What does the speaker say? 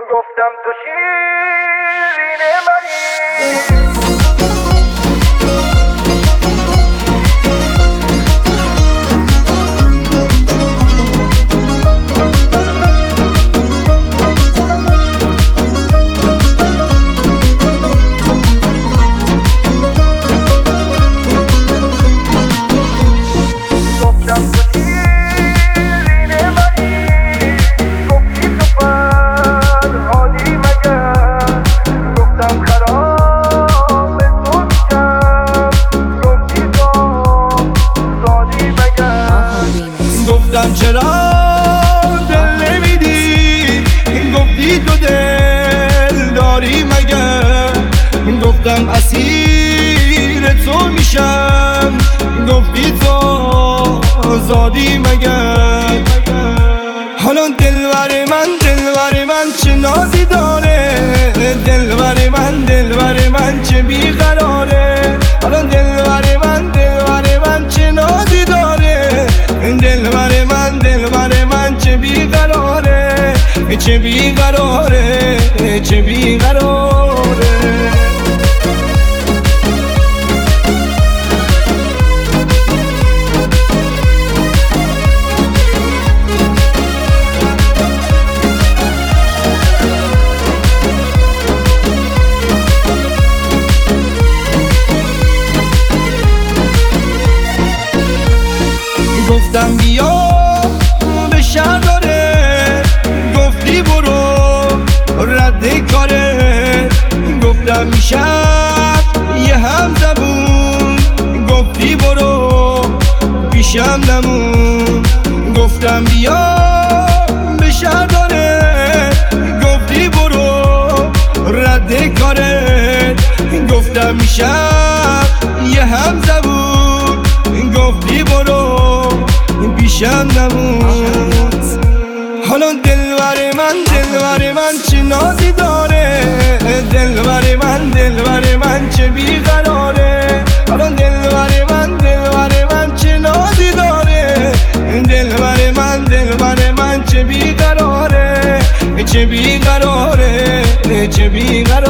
گفتم تو شیرین منی چرا دل نمیدی گفتی تو دل داری مگر گفتم اسیر تو میشم گفتی تو آزادی مگر حالا دلبر من چه نازی داره دلبر من چه بیقراره حالا دلبر من چه نازی داره دلبر من چه بیقراره چه بیقراره چه بیقراره گفتم بیا به شهر داره گفتی برو رد کاره گفتم میشم یه هم زبون گفتی برو پیشم نمون گفتم بیا به شهر داره گفتی برو رد کاره گفتم میشم یه هم زبون گفتی برو پیشم نمون حالا دلبر من چه نازی داره دلبر من چه بیقراره حالا دلبر من چه نازی داره دلبر من چه بیقراره چه بیقراره چه بیقراره